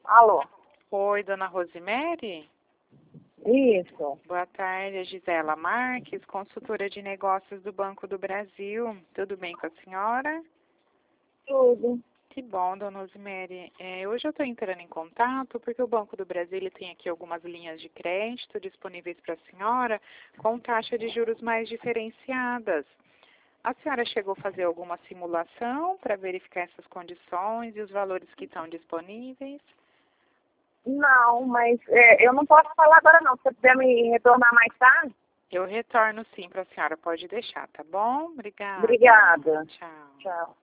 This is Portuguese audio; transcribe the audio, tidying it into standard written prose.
Alô? Oi, dona Rosemary? Isso. Boa tarde, é Gisela Marques, consultora de negócios do Banco do Brasil. Tudo bem com a senhora? Tudo. Que bom, dona Rosemary. Hoje eu estou entrando em contato porque o Banco do Brasil ele tem aqui algumas linhas de crédito disponíveis para a senhora com taxa de juros mais diferenciadas. A senhora chegou a fazer alguma simulação para verificar essas condições e os valores que estão disponíveis? Não, mas eu não posso falar agora não. Se você puder me retornar mais tarde? Eu retorno sim para a senhora, pode deixar, tá bom? Obrigada. Obrigada. Tchau. Tchau.